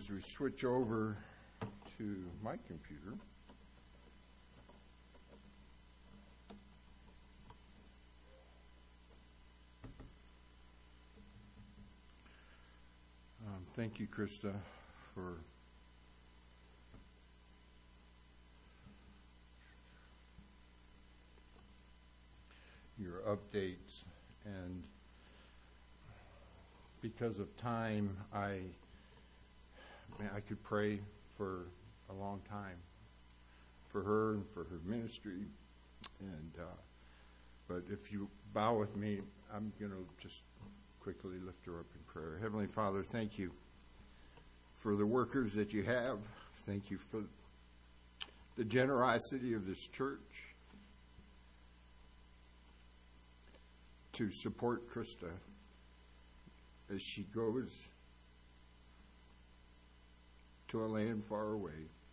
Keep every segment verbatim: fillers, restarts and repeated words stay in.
as we switch over to my computer. Um, thank you, Krista, for your updates. And because of time, I man, I could pray for a long time for her and for her ministry. And uh, but if you bow with me, I'm going to just quickly lift her up in prayer. Heavenly Father, thank you for the workers that you have. Thank you for the generosity of this church to support Krista as she goes to a land far away.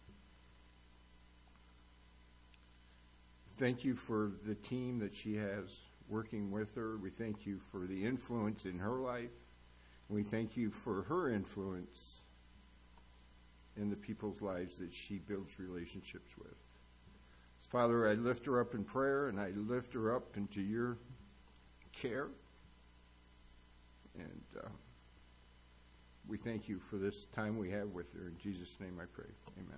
Thank you for the team that she has working with her. We thank you for the influence in her life. We thank you for her influence in the people's lives that she builds relationships with. Father, I lift her up in prayer, and I lift her up into your care. And uh, we thank you for this time we have with her. In Jesus' name I pray. Amen.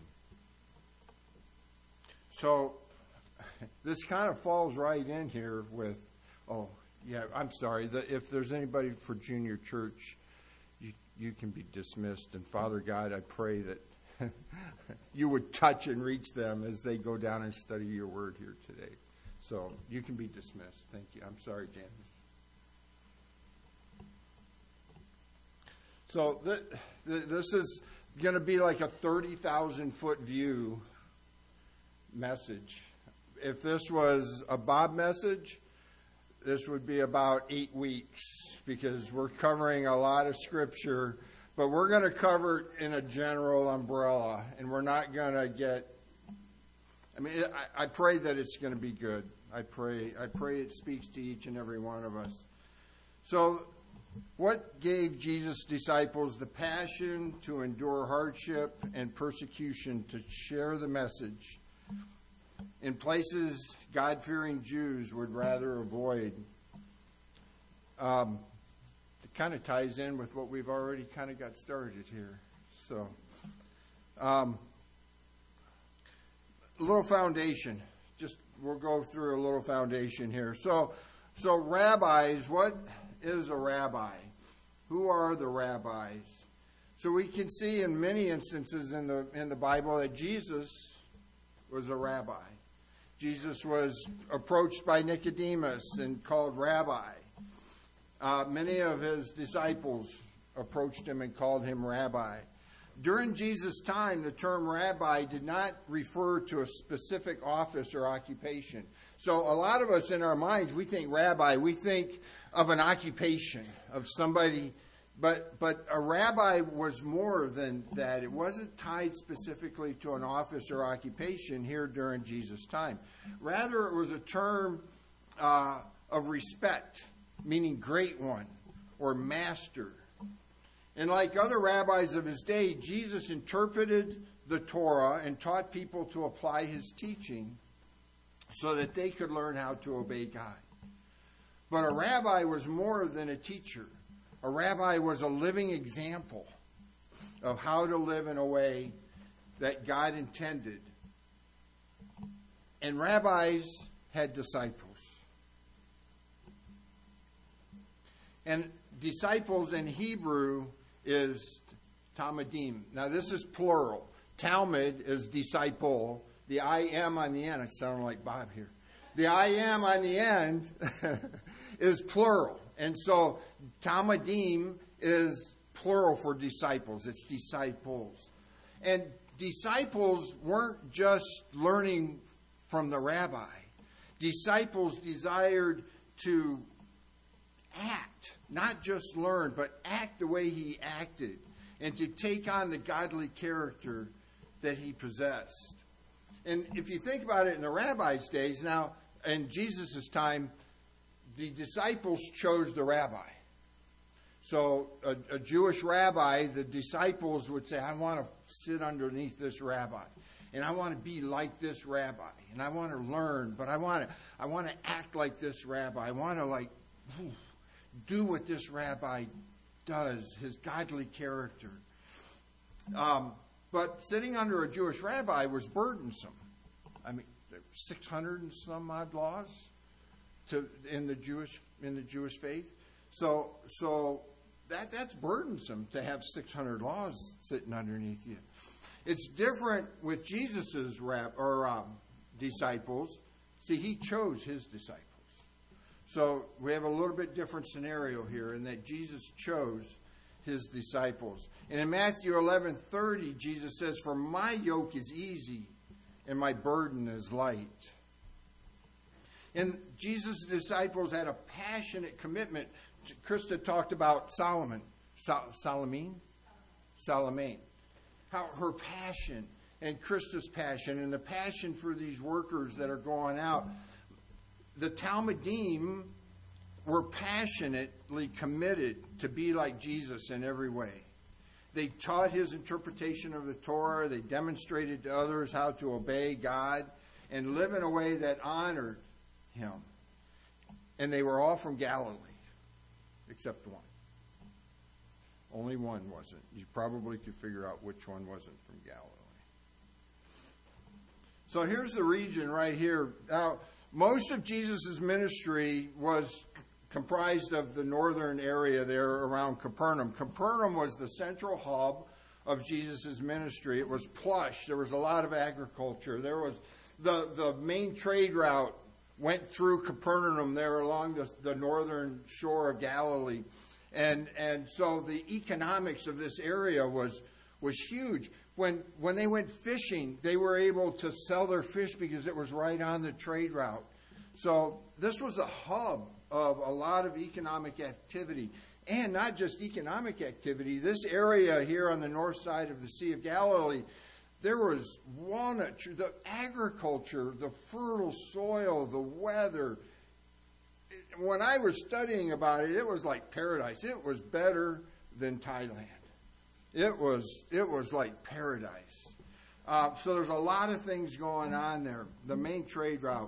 So this kind of falls right in here with, oh, yeah, I'm sorry. The, if there's anybody for junior church, you, you can be dismissed. And Father God, I pray that you would touch and reach them as they go down and study your word here today. So you can be dismissed. Thank you. I'm sorry, Janice. So th- th- this is going to be like a thirty thousand foot view message. If this was a Bob message, this would be about eight weeks because we're covering a lot of scripture, but we're going to cover it in a general umbrella, and we're not going to get, I mean, I, I pray that it's going to be good. I pray, I pray it speaks to each and every one of us. So what gave Jesus' disciples the passion to endure hardship and persecution to share the message in places God-fearing Jews would rather avoid? Um, it kind of ties in with what we've already kind of got started here. So, um, a little foundation. Just we'll go through a little foundation here. So, so rabbis, what is a rabbi? Who are the rabbis? So we can see in many instances in the in the Bible that Jesus was a rabbi. Jesus was approached by Nicodemus and called rabbi. Uh, many of his disciples approached him and called him rabbi. During Jesus' time, the term rabbi did not refer to a specific office or occupation. So a lot of us in our minds, we think rabbi, we think of an occupation, of somebody. But but a rabbi was more than that. It wasn't tied specifically to an office or occupation here during Jesus' time. Rather, it was a term uh, of respect, meaning great one or master. And like other rabbis of his day, Jesus interpreted the Torah and taught people to apply his teaching so that they could learn how to obey God. But a rabbi was more than a teacher. A rabbi was a living example of how to live in a way that God intended. And rabbis had disciples. And disciples in Hebrew is talmidim. Now this is plural. Talmud is disciple. The I am on the end. I sound like Bob here. The I am on the end is plural. And so talmidim is plural for disciples. It's disciples. And disciples weren't just learning from the rabbi. Disciples desired to act, not just learn, but act the way he acted, and to take on the godly character that he possessed. And if you think about it in the rabbi's days, now in Jesus' time, the disciples chose the rabbi. So a, a Jewish rabbi, the disciples would say, I want to sit underneath this rabbi. And I want to be like this rabbi. And I want to learn, but I want to I want to act like this rabbi. I want to like do what this rabbi does, his godly character. Um, but sitting under a Jewish rabbi was burdensome. I mean, six hundred and some odd laws to in the Jewish in the Jewish faith. So so that that's burdensome to have six hundred laws sitting underneath you. It's different with Jesus's rab or um, disciples. See, he chose his disciples. So we have a little bit different scenario here in that Jesus chose his disciples. And in Matthew eleven thirty, Jesus says, "For my yoke is easy and my burden is light." And Jesus' disciples had a passionate commitment. Krista talked about Solomon. Sol- Solomon? Solomon. How her passion and Krista's passion and the passion for these workers that are going out. The Talmudim were passionately committed to be like Jesus in every way. They taught his interpretation of the Torah. They demonstrated to others how to obey God and live in a way that honored him. And they were all from Galilee, except one. Only one wasn't. You probably could figure out which one wasn't from Galilee. So here's the region right here. Now, most of Jesus' ministry was comprised of the northern area there around Capernaum. Capernaum was the central hub of Jesus' ministry. It was plush. There was a lot of agriculture. There was the, the main trade route went through Capernaum there along the, the northern shore of Galilee. And and so the economics of this area was was huge. When when they went fishing, they were able to sell their fish because it was right on the trade route. So this was the hub of a lot of economic activity. And not just economic activity. This area here on the north side of the Sea of Galilee, there was walnut tree, the agriculture, the fertile soil, the weather. When I was studying about it, it was like paradise. It was better than Thailand. It was it was like paradise. Uh, so there's a lot of things going on there. The main trade route.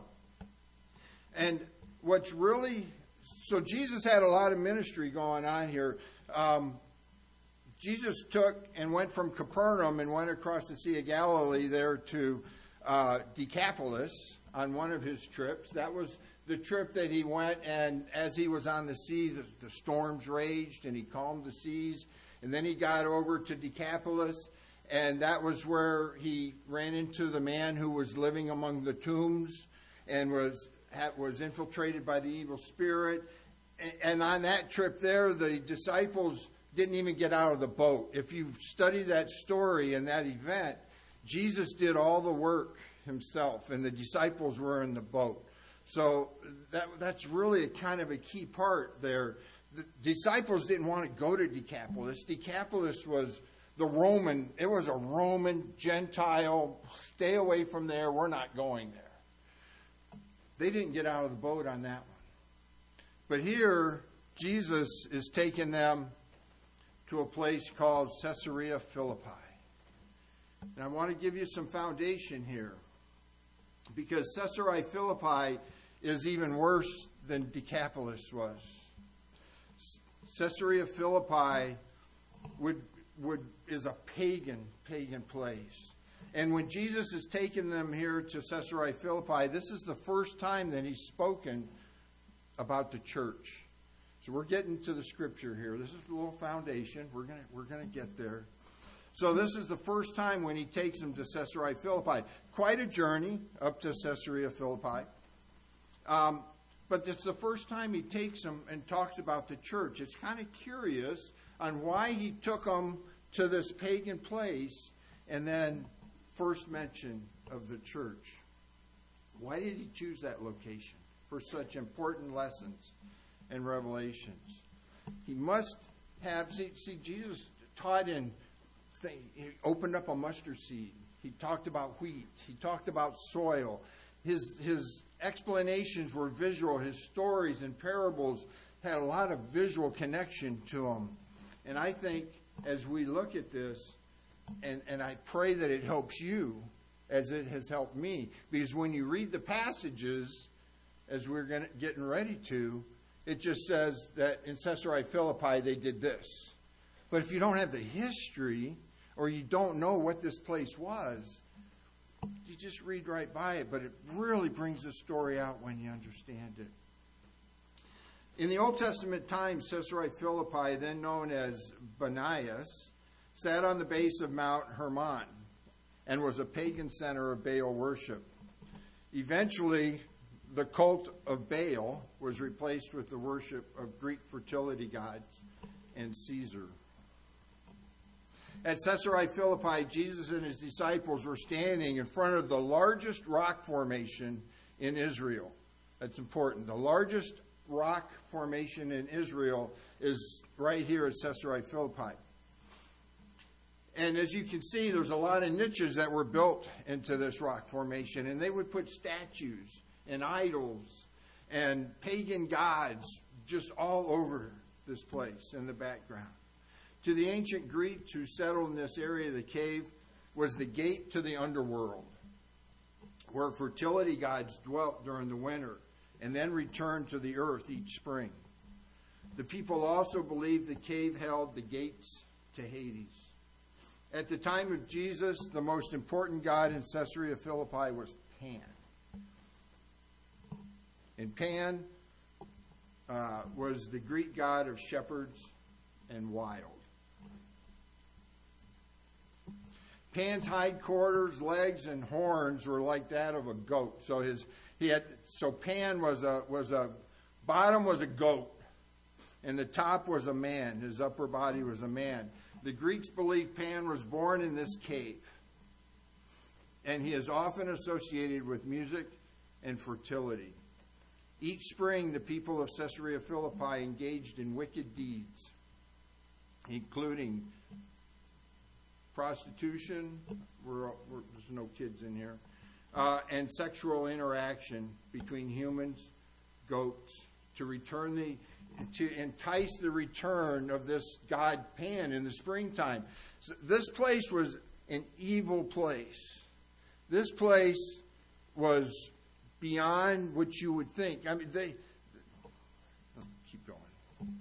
And what's really, so Jesus had a lot of ministry going on here. Um, Jesus took and went from Capernaum and went across the Sea of Galilee there to uh, Decapolis on one of his trips. That was the trip that he went, and as he was on the sea, the, the storms raged, and he calmed the seas. And then he got over to Decapolis, and that was where he ran into the man who was living among the tombs and was was infiltrated by the evil spirit. And on that trip there, the disciples didn't even get out of the boat. If you study that story and that event, Jesus did all the work himself, and the disciples were in the boat. So that that's really a kind of a key part there. The disciples didn't want to go to Decapolis. Decapolis was the Roman, it was a Roman Gentile, stay away from there, we're not going there. They didn't get out of the boat on that one. But here, Jesus is taking them to a place called Caesarea Philippi. And I want to give you some foundation here, because Caesarea Philippi is even worse than Decapolis was. Caesarea Philippi would would is a pagan, pagan place. And when Jesus has taken them here to Caesarea Philippi, this is the first time that he's spoken about the church. So we're getting to the scripture here. This is a little foundation. We're gonna we're gonna get there. So this is the first time when he takes them to Caesarea Philippi. Quite a journey up to Caesarea Philippi. Um, but it's the first time he takes them and talks about the church. It's kind of curious on why he took them to this pagan place and then first mention of the church. Why did he choose that location for such important lessons and revelations? He must have, see, see Jesus taught in, he opened up a mustard seed. He talked about wheat. He talked about soil. His, his explanations were visual. His stories and parables had a lot of visual connection to them. And I think as we look at this, and, and I pray that it helps you as it has helped me, because when you read the passages, as we're gonna, getting ready to, it just says that in Caesarea Philippi they did this. But if you don't have the history, or you don't know what this place was, you just read right by it. But it really brings the story out when you understand it. In the Old Testament times, Caesarea Philippi, then known as Banias, sat on the base of Mount Hermon and was a pagan center of Baal worship. Eventually, the cult of Baal was replaced with the worship of Greek fertility gods and Caesar. At Caesarea Philippi, Jesus and his disciples were standing in front of the largest rock formation in Israel. That's important. The largest rock formation in Israel is right here at Caesarea Philippi. And as you can see, there's a lot of niches that were built into this rock formation, and they would put statues and idols and pagan gods just all over this place in the background. To the ancient Greeks who settled in this area of the cave was the gate to the underworld, where fertility gods dwelt during the winter and then returned to the earth each spring. The people also believed the cave held the gates to Hades. At the time of Jesus, the most important god in Caesarea Philippi was Pan. And Pan uh, was the Greek god of shepherds and wild. Pan's hindquarters, legs, and horns were like that of a goat. So his he had so Pan was a was a bottom was a goat, and the top was a man. His upper body was a man. The Greeks believed Pan was born in this cave, and he is often associated with music and fertility. Each spring, the people of Caesarea Philippi engaged in wicked deeds, including prostitution, we're, we're, there's no kids in here, uh, and sexual interaction between humans, goats, to return the to entice the return of this god Pan in the springtime. So this place was an evil place. This place was beyond what you would think. I mean, they... Oh, keep going.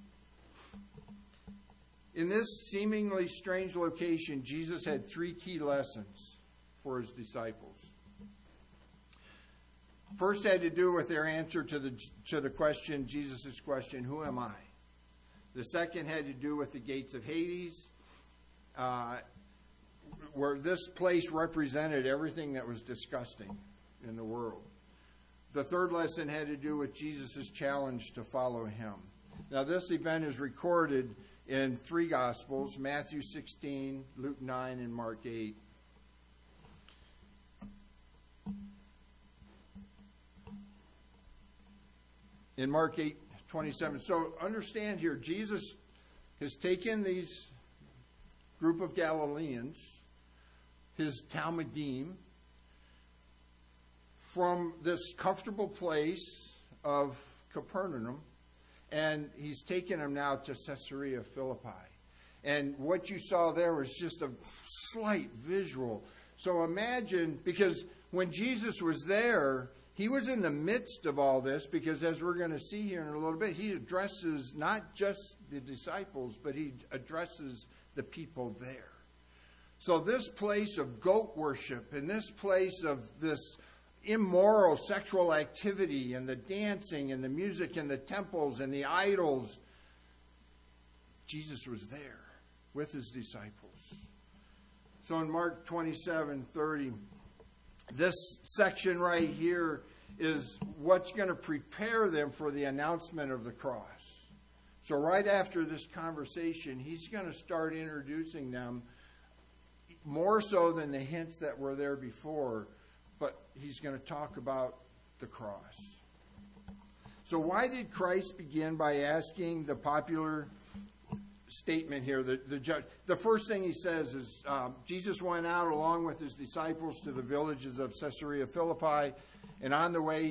In this seemingly strange location, Jesus had three key lessons for his disciples. First had to do with their answer to the to the question, Jesus' question, who am I? The second had to do with the gates of Hades, uh, where this place represented everything that was disgusting in the world. The third lesson had to do with Jesus' challenge to follow him. Now, this event is recorded in three Gospels, Matthew sixteen, Luke nine, and Mark eight. In Mark eight twenty-seven. So understand here, Jesus has taken these group of Galileans, his Talmudim, from this comfortable place of Capernaum, and he's taken them now to Caesarea Philippi. And what you saw there was just a slight visual. So imagine, because when Jesus was there, he was in the midst of all this, because as we're going to see here in a little bit, he addresses not just the disciples, but he addresses the people there. So this place of goat worship and this place of this immoral sexual activity and the dancing and the music and the temples and the idols, Jesus was there with his disciples. So in Mark twenty-seven thirty, this section right here is what's going to prepare them for the announcement of the cross. So right after this conversation, he's going to start introducing them more so than the hints that were there before, but he's going to talk about the cross. So why did Christ begin by asking the popular statement here? The, the, judge, the first thing he says is, um, Jesus went out along with his disciples to the villages of Caesarea Philippi, and on the way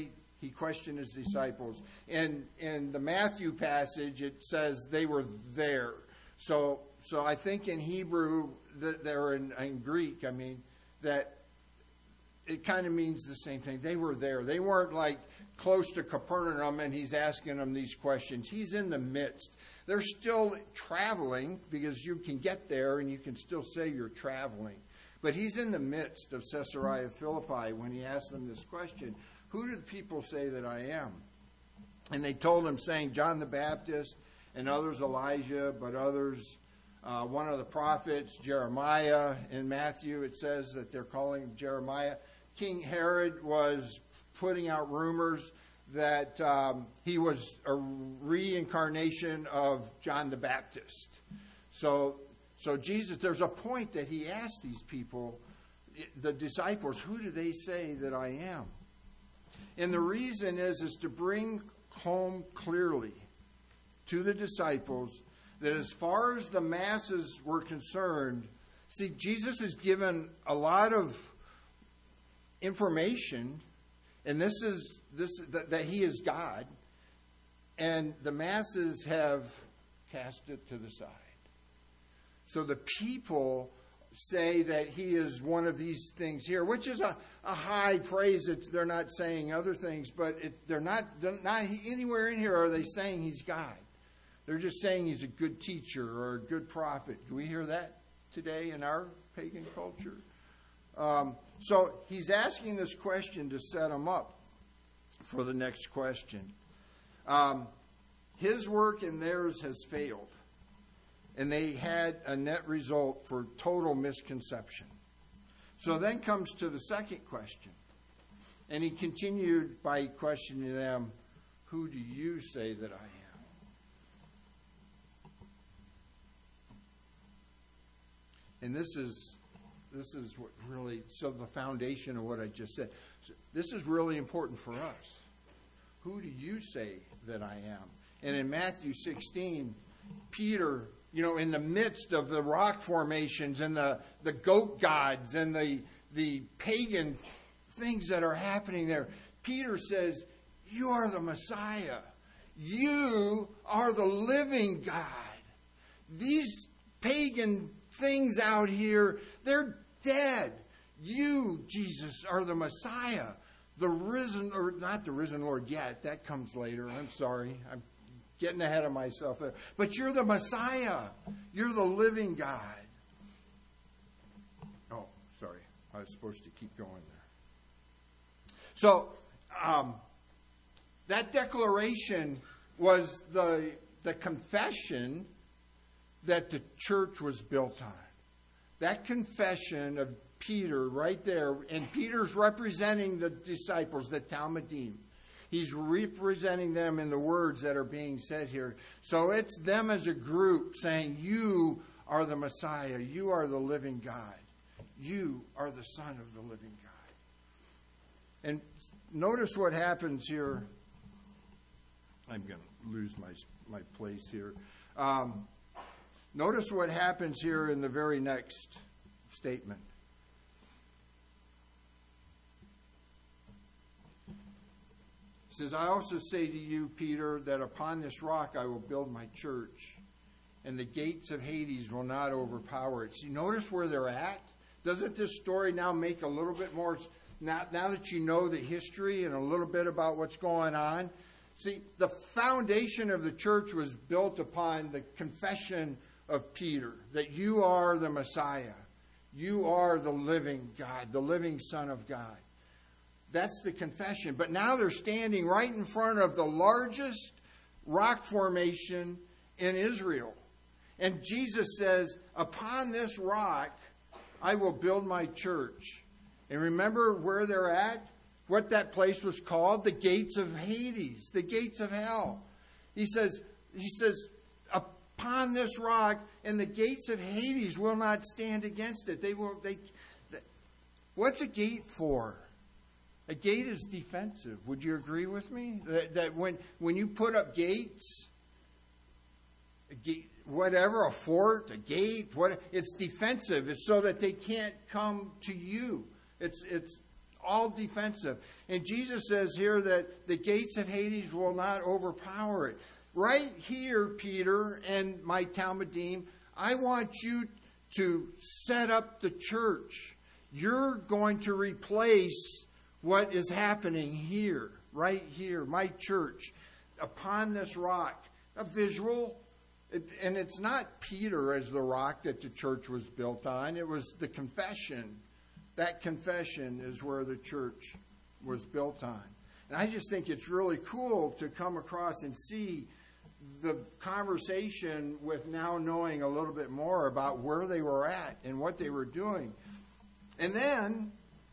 He questioned his disciples. And in the Matthew passage, it says they were there. So so I think in Hebrew, that they're in, in Greek, I mean, that it kind of means the same thing. They were there. They weren't like close to Capernaum and he's asking them these questions. He's in the midst. They're still traveling because you can get there and you can still say you're traveling. But he's in the midst of Caesarea Philippi when he asked them this question. Who do the people say that I am? And they told him, saying, John the Baptist, and others Elijah, but others uh, one of the prophets, Jeremiah. In Matthew it says that they're calling him Jeremiah. King Herod was putting out rumors that um, he was a reincarnation of John the Baptist. So, so Jesus, there's a point that he asked these people, the disciples, who do they say that I am? And the reason is, is to bring home clearly to the disciples that as far as the masses were concerned, see, Jesus has given a lot of information, and this is this that, that he is God, and the masses have cast it to the side. So the people say that he is one of these things here, which is a, a high praise. It's, they're not saying other things, but it, they're not they're not anywhere in here are they saying he's God. They're just saying he's a good teacher or a good prophet. Do we hear that today in our pagan culture? Um, so he's asking this question to set them up for the next question. Um, his work and theirs has failed. And they had a net result for total misconception. So then comes to the second question. And he continued by questioning them, who do you say that I am? And this is this is what really, so the foundation of what I just said. So this is really important for us. Who do you say that I am? And in Matthew sixteen, Peter, you know, in the midst of the rock formations and the, the goat gods and the, the pagan things that are happening there, Peter says, you are the Messiah. You are the living God. These pagan things out here, they're dead. You, Jesus, are the Messiah. The risen, or not the risen Lord yet. That comes later. I'm sorry. I'm getting ahead of myself there. But you're the Messiah. You're the living God. Oh, sorry. I was supposed to keep going there. So, um, that declaration was the, the confession that the church was built on. That confession of Peter right there, and Peter's representing the disciples, the Talmudim. He's representing them in the words that are being said here. So it's them as a group saying, you are the Messiah. You are the living God. You are the Son of the living God. And notice what happens here. I'm going to lose my, my place here. Um, notice what happens here in the very next statement. It says, I also say to you, Peter, that upon this rock I will build my church, and the gates of Hades will not overpower it. See, notice where they're at? Doesn't this story now make a little bit more, now, now that you know the history and a little bit about what's going on? See, the foundation of the church was built upon the confession of Peter, that you are the Messiah. You are the living God, the living Son of God. That's the confession. But now they're standing right in front of the largest rock formation in Israel. And Jesus says, upon this rock, I will build my church. And remember where they're at? What that place was called? The gates of Hades, the gates of hell. He says, he says, upon this rock, and the gates of Hades will not stand against it. They will. They. What's a gate for? A gate is defensive. Would you agree with me? That, that when, when you put up gates, a gate, whatever, a fort, a gate, what, it's defensive. It's so that they can't come to you. It's it's all defensive. And Jesus says here that the gates of Hades will not overpower it. Right here, Peter and my Talmudim, I want you to set up the church. You're going to replace what is happening here, right here, my church, upon this rock. A visual, it, and it's not Peter as the rock that the church was built on. It was the confession. That confession is where the church was built on. And I just think it's really cool to come across and see the conversation with now knowing a little bit more about where they were at and what they were doing. And then,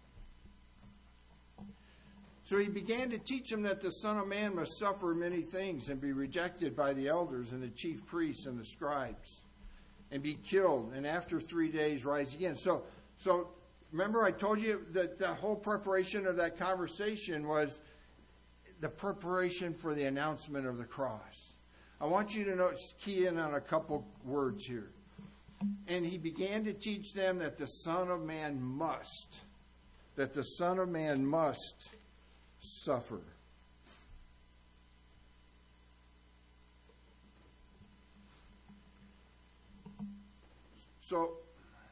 so he began to teach them that the Son of Man must suffer many things and be rejected by the elders and the chief priests and the scribes and be killed, and after three days rise again. So, so remember I told you that the whole preparation of that conversation was the preparation for the announcement of the cross. I want you to know, key in on a couple words here. And he began to teach them that the Son of Man must, that the Son of Man must suffer. So,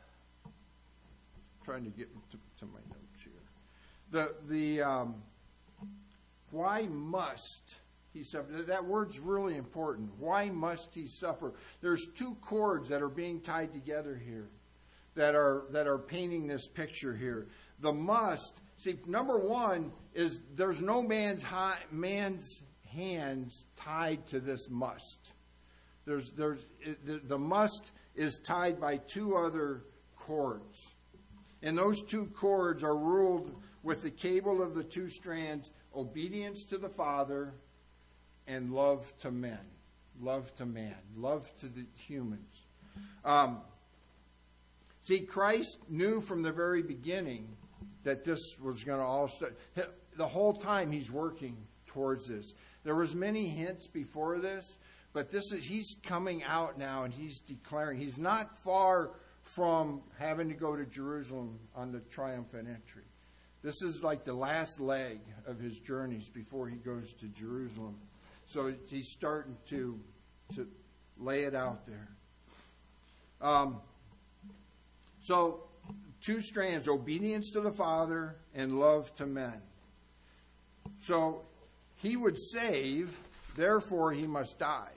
trying to get to, to my notes here. The the um, why must he suffer? That word's really important. Why must he suffer? There's two cords that are being tied together here, that are that are painting this picture here. The must. See, number one is there's no man's high, man's hands tied to this must. There's there's the, the must is tied by two other cords, and those two cords are ruled with the cable of the two strands: obedience to the Father and love to men, love to man, love to the humans. Um, see, Christ knew from the very beginning that this was going to all start. The whole time he's working towards this. There was many hints before this, but this is he's coming out now and he's declaring. He's not far from having to go to Jerusalem on the triumphant entry. This is like the last leg of his journeys before he goes to Jerusalem. So he's starting to to lay it out there. Um, so two strands: obedience to the Father and love to men. So he would save, therefore he must die.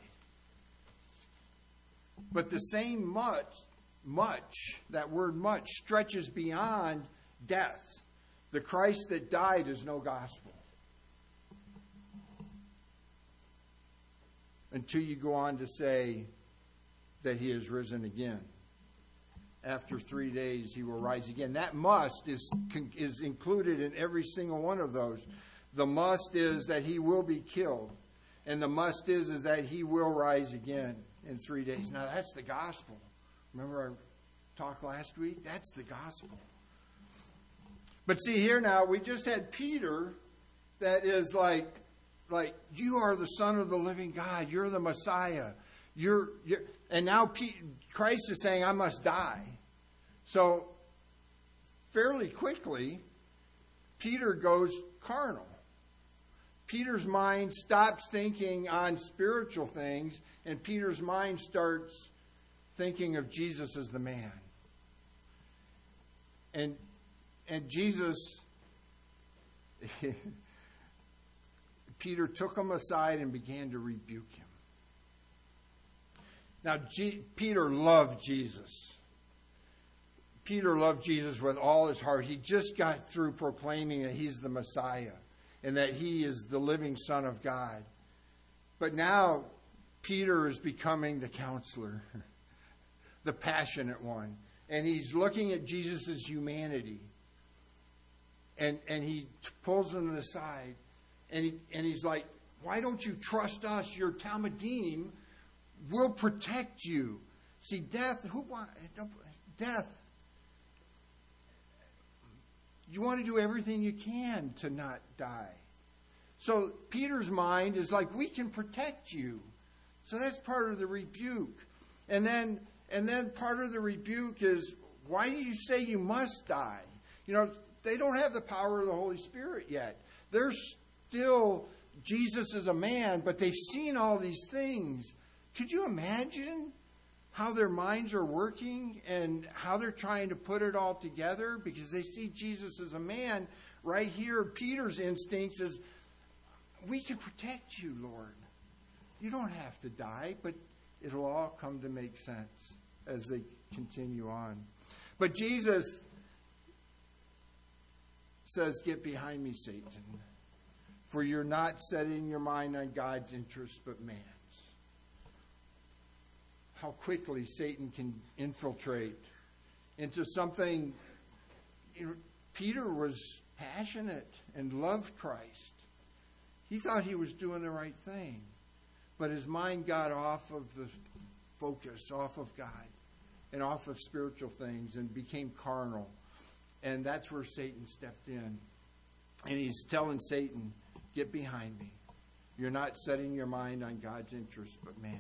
But the same much, much, that word much, stretches beyond death. The Christ that died is no gospel. Until you go on to say that he is risen again. After three days he will rise again. That must is, is included in every single one of those. The must is that he will be killed. And the must is, is that he will rise again in three days. Now that's the gospel. Remember our talk last week? That's the gospel. But see here now, we just had Peter that is like, like you are the Son of the living God. You're the Messiah. You're, you're and now Pete, Christ is saying, I must die. So fairly quickly, Peter goes carnal. Peter's mind stops thinking on spiritual things, and Peter's mind starts thinking of Jesus as the man. And and Jesus, Peter took him aside and began to rebuke him. Now, G- Peter loved Jesus. Peter loved Jesus with all his heart. He just got through proclaiming that he's the Messiah and that he is the living Son of God. But now, Peter is becoming the counselor, the passionate one. And he's looking at Jesus' humanity. And and he pulls him to the side. And he and he's like, why don't you trust us? Your Talmudim will protect you. See, death, who want death? You want to do everything you can to not die. So Peter's mind is like, we can protect you. So that's part of the rebuke. And then and then part of the rebuke is, why do you say you must die? You know, they don't have the power of the Holy Spirit yet. They're still, Jesus is a man, but they've seen all these things. Could you imagine how their minds are working and how they're trying to put it all together? Because they see Jesus as a man. Right here, Peter's instincts is, we can protect you, Lord. You don't have to die, but it'll all come to make sense as they continue on. But Jesus says, get behind me, Satan, for you're not setting your mind on God's interest, but man's. How quickly Satan can infiltrate into something. You know, Peter was passionate and loved Christ. He thought he was doing the right thing, but his mind got off of the focus, off of God, and off of spiritual things, and became carnal. And that's where Satan stepped in. And he's telling Satan, get behind me. You're not setting your mind on God's interest, but man's.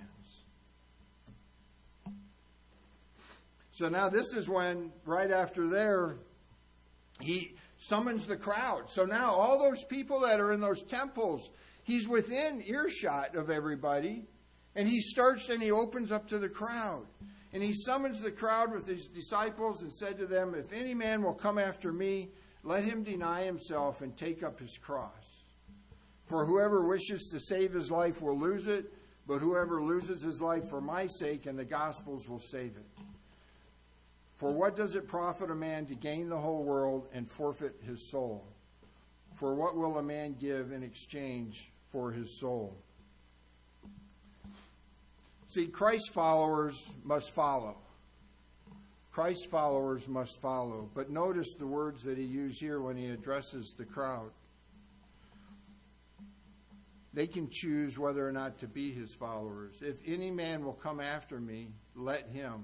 So now this is when, right after there, he summons the crowd. So now all those people that are in those temples, he's within earshot of everybody. And he starts and he opens up to the crowd. And he summons the crowd with his disciples and said to them, if any man will come after me, let him deny himself and take up his cross. For whoever wishes to save his life will lose it, but whoever loses his life for my sake and the gospel's will save it. For what does it profit a man to gain the whole world and forfeit his soul? For what will a man give in exchange for his soul? See, Christ followers must follow. Christ followers must follow. But notice the words that he used here when he addresses the crowd. They can choose whether or not to be his followers. If any man will come after me, let him.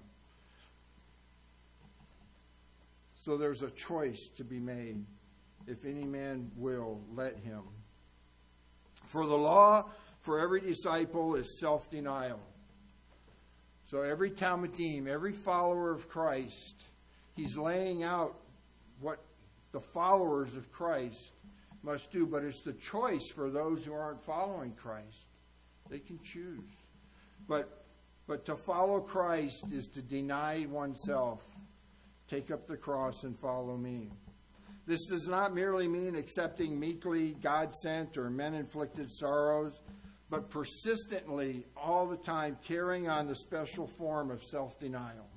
So there's a choice to be made. If any man will, let him. For the law for every disciple is self-denial. So every Talmudim, every follower of Christ, he's laying out what the followers of Christ must do. But it's the choice for those who aren't following Christ. They can choose. But, but to follow Christ is to deny oneself, take up the cross and follow me. This does not merely mean accepting meekly God-sent or men-inflicted sorrows, but persistently, all the time, carrying on the special form of self-denial.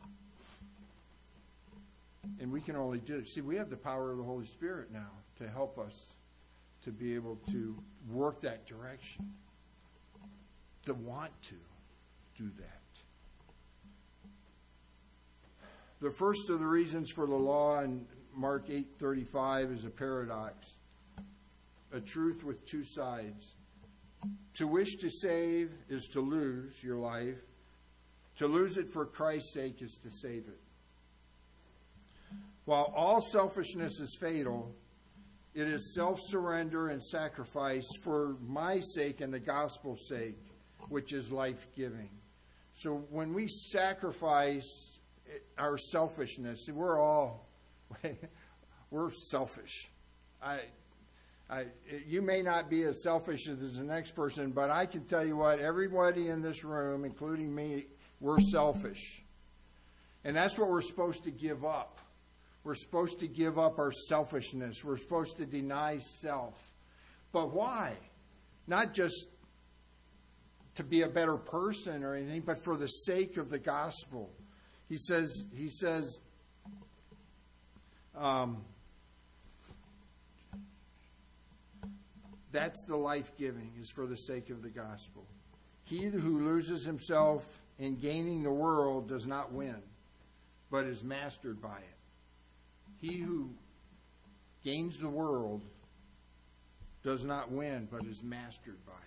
And we can only do it. See, we have the power of the Holy Spirit now to help us to be able to work that direction, to want to do that. The first of the reasons for the law in Mark eight thirty-five is a paradox, a truth with two sides. To wish to save is to lose your life. To lose it for Christ's sake is to save it. While all selfishness is fatal, it is self-surrender and sacrifice for my sake and the gospel's sake, which is life-giving. So when we sacrifice our selfishness, we're all, we're selfish. I I, you may not be as selfish as the next person, but I can tell you what, everybody in this room, including me, we're selfish. And that's what we're supposed to give up. We're supposed to give up our selfishness. We're supposed to deny self. But why? Not just to be a better person or anything, but for the sake of the gospel. He says, he says, um, that's the life-giving, is for the sake of the gospel. He who loses himself in gaining the world does not win, but is mastered by it. He who gains the world does not win, but is mastered by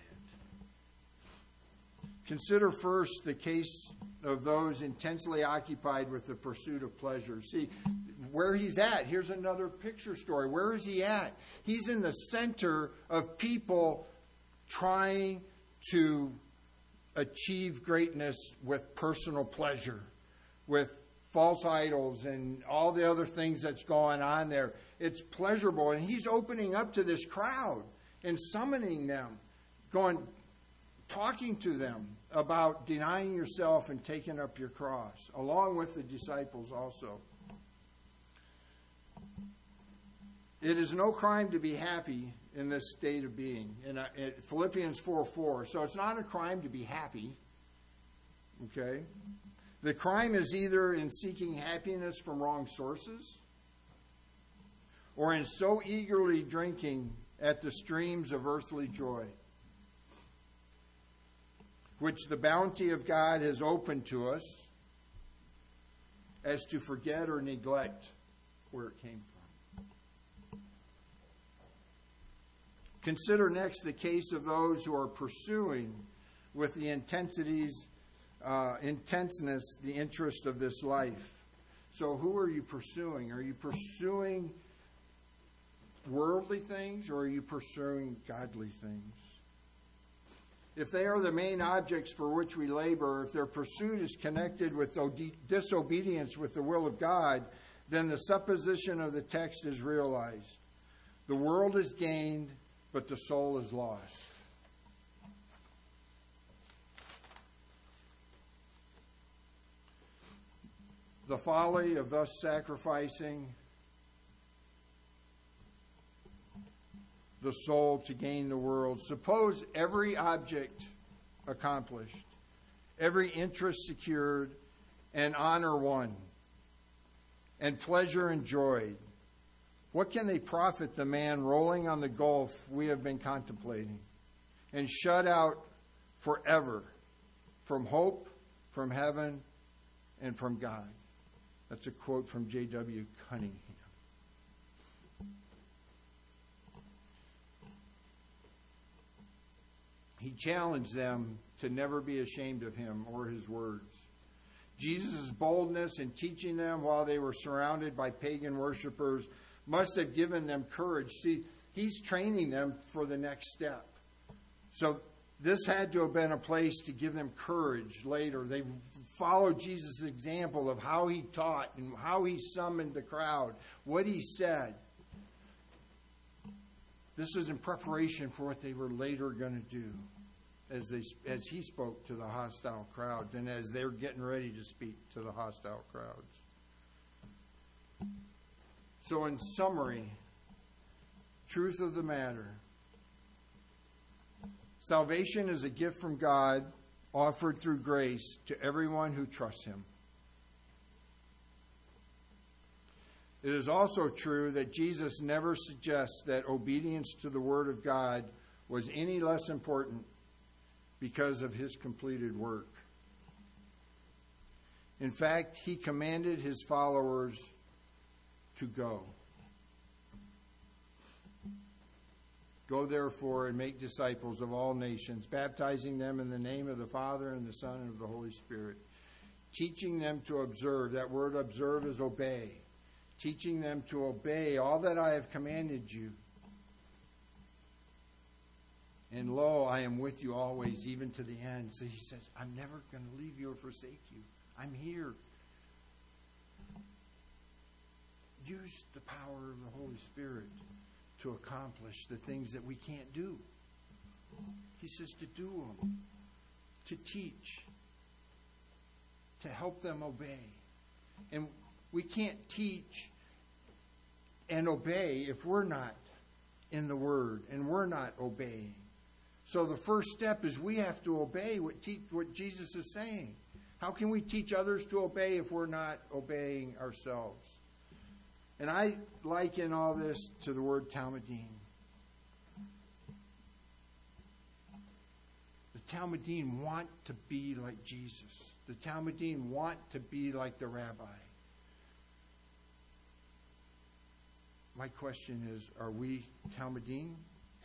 it. Consider first the case of those intensely occupied with the pursuit of pleasure. See, where he's at, here's another picture story. Where is he at? He's in the center of people trying to achieve greatness with personal pleasure, with false idols and all the other things that's going on there. It's pleasurable. And he's opening up to this crowd and summoning them, going, talking to them about denying yourself and taking up your cross, along with the disciples also. It is no crime to be happy in this state of being. In uh, Philippians four four. So it's not a crime to be happy. Okay? The crime is either in seeking happiness from wrong sources or in so eagerly drinking at the streams of earthly joy, which the bounty of God has opened to us, as to forget or neglect where it came from. Consider next the case of those who are pursuing with the intensities, uh, intenseness, the interest of this life. So who are you pursuing? Are you pursuing worldly things, or are you pursuing godly things? If they are the main objects for which we labor, if their pursuit is connected with disobedience with the will of God, then the supposition of the text is realized. The world is gained, but the soul is lost. The folly of thus sacrificing the soul to gain the world. Suppose every object accomplished, every interest secured, and honor won, and pleasure enjoyed. What can they profit the man rolling on the gulf we have been contemplating, and shut out forever from hope, from heaven, and from God? That's a quote from J W Cunningham. He challenged them to never be ashamed of him or his words. Jesus' boldness in teaching them while they were surrounded by pagan worshipers must have given them courage. See, he's training them for the next step. So this had to have been a place to give them courage later. They followed Jesus' example of how he taught and how he summoned the crowd, what he said. This is in preparation for what they were later going to do as they as he spoke to the hostile crowds and as they're getting ready to speak to the hostile crowds. So in summary, truth of the matter, salvation is a gift from God offered through grace to everyone who trusts him. It is also true that Jesus never suggests that obedience to the Word of God was any less important because of his completed work. In fact, he commanded his followers to go. Go therefore and make disciples of all nations, baptizing them in the name of the Father and the Son and of the Holy Spirit, teaching them to observe. That word observe is obey. Teaching them to obey all that I have commanded you. And lo, I am with you always, even to the end. So he says, I'm never going to leave you or forsake you. I'm here. Use the power of the Holy Spirit to accomplish the things that we can't do. He says to do them, to teach, to help them obey. And we can't teach and obey if we're not in the Word and we're not obeying. So the first step is we have to obey what, te- what Jesus is saying. How can we teach others to obey if we're not obeying ourselves? And I liken all this to the word Talmudim. The Talmudim want to be like Jesus. The Talmudim want to be like the rabbi. My question is, are we Talmudim?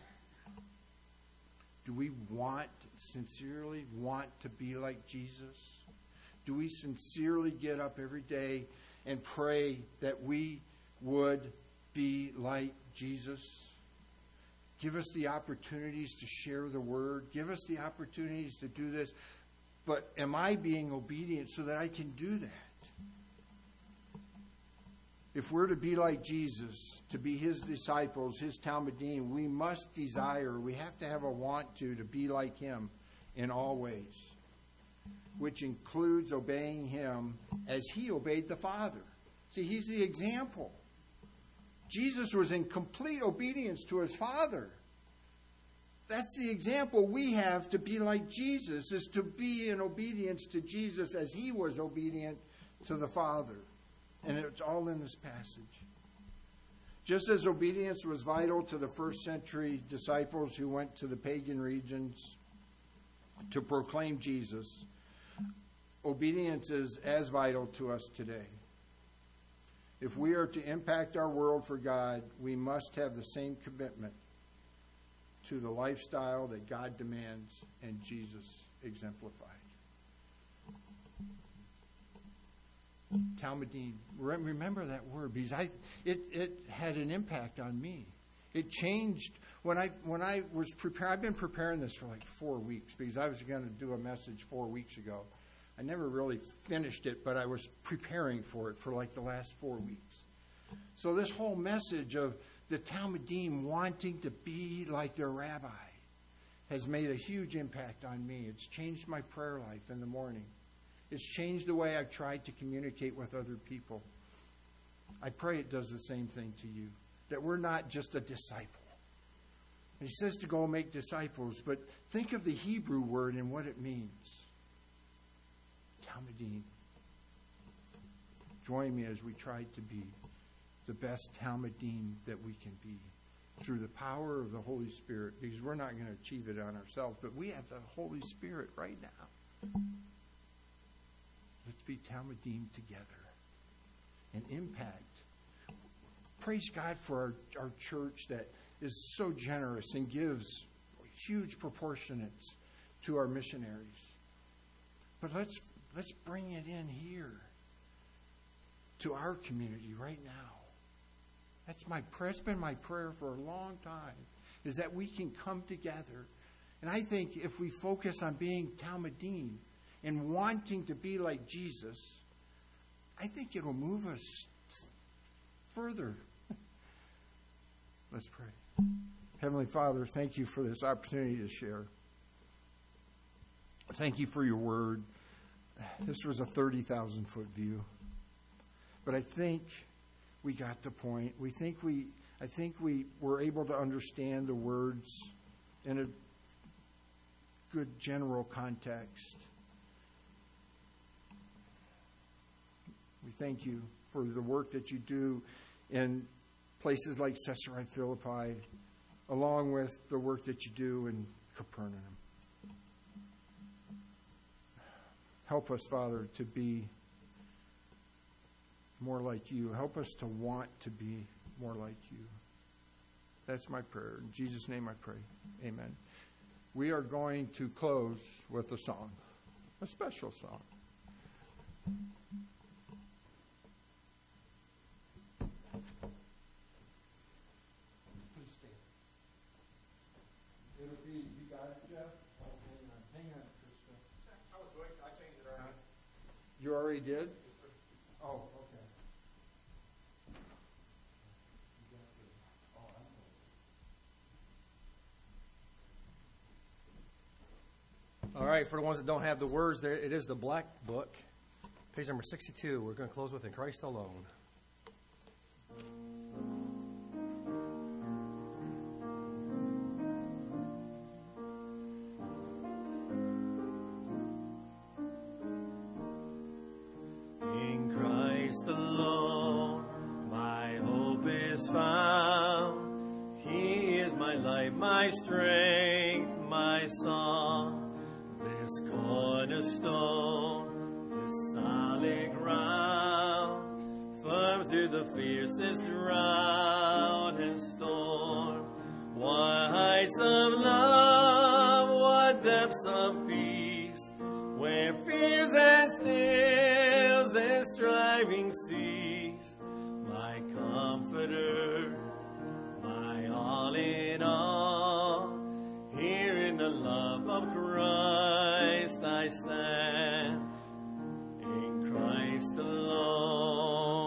Do we want, sincerely want to be like Jesus? Do we sincerely get up every day and pray that we would be like Jesus? Give us the opportunities to share the word. Give us the opportunities to do this. But am I being obedient so that I can do that? If we're to be like Jesus, to be his disciples, his Talmudim, we must desire, we have to have a want to, to be like him in all ways, which includes obeying him as he obeyed the Father. See, he's the example. Jesus was in complete obedience to his Father. That's the example we have to be like Jesus, is to be in obedience to Jesus as he was obedient to the Father. And it's all in this passage. Just as obedience was vital to the first century disciples who went to the pagan regions to proclaim Jesus, obedience is as vital to us today. If we are to impact our world for God, we must have the same commitment to the lifestyle that God demands and Jesus exemplified. Talmudim. Remember that word, because I it, it had an impact on me. It changed when I when I was preparing. I've been preparing this for like four weeks because I was going to do a message four weeks ago. I never really finished it, but I was preparing for it for like the last four weeks. So this whole message of the Talmudim wanting to be like their rabbi has made a huge impact on me. It's changed my prayer life in the morning. It's changed the way I've tried to communicate with other people. I pray it does the same thing to you, that we're not just a disciple. He says to go make disciples, but think of the Hebrew word and what it means. Talmudim. Join me as we try to be the best Talmudim that we can be through the power of the Holy Spirit, because we're not going to achieve it on ourselves, but we have the Holy Spirit right now. Let's be Talmudim together and impact. Praise God for our, our church that is so generous and gives huge proportionates to our missionaries. But let's let's bring it in here to our community right now. That's my prayer. It's been my prayer for a long time, is that we can come together. And I think if we focus on being Talmudim and wanting to be like Jesus, I think it'll move us further. Let's pray. Heavenly Father, thank you for this opportunity to share. Thank you for your word. This was a thirty thousand foot view. But I think we got the point. We think we, I think we were able to understand the words in a good general context. We thank you for the work that you do in places like Caesarea Philippi, along with the work that you do in Capernaum. Help us, Father, to be more like you. Help us to want to be more like you. That's my prayer. In Jesus' name I pray. Amen. We are going to close with a song, a special song. Please stand. It'll be, you got it, Jeff? Oh, hang on. Hang on, Krista. I was doing, I changed it already. You already did? Oh, okay. All right, for the ones that don't have the words, there it is, the black book, page number sixty-two. We're going to close with "In Christ Alone." In Christ alone, my hope is found. He is my life, my strength, my song. This cornerstone, this solid ground, firm through the fiercest drought and storm. What heights of love, what depths of peace, where fears and stills and striving cease. My comforter, my all in all, here in the love of Christ I stand, in Christ alone, who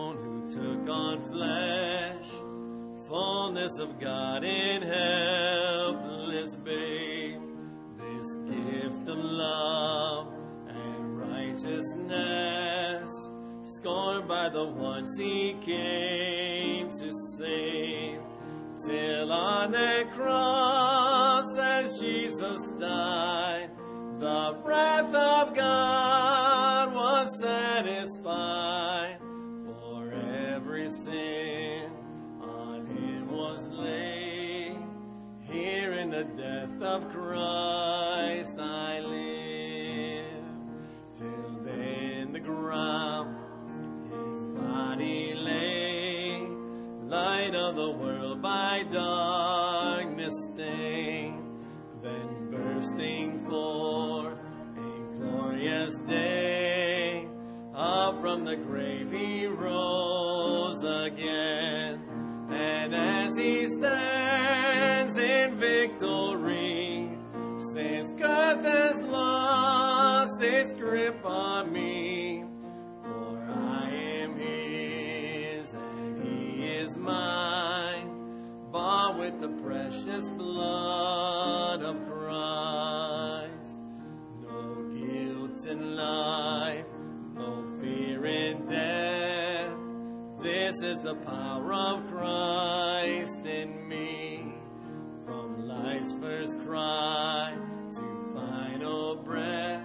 took on flesh, fullness of God in helpless babe. This gift of love and righteousness, scorned by the ones he came to save. Till on that cross as Jesus died, the wrath of God was satisfied. For every sin on him was laid. Here in the death of Christ I live. Till then the ground his body lay, light of the world by darkness stained. Then bursting forth a glorious day, up from the grave he rose again. And as he stands in victory, since God has lost its grip on me, for I am his and he is mine, bought with the precious blood of Christ. No guilt in life, no fear in death. This is the power of Christ in me. From life's first cry to final breath,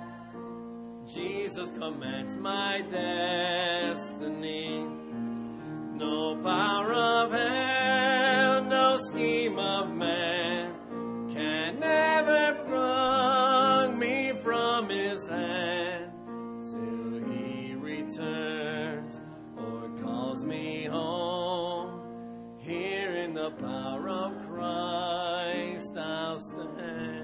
Jesus commands my destiny. No power of hell, no scheme of man can ever pluck me from his hand, till he returns or calls me home. Here in the power of Christ I'll stand.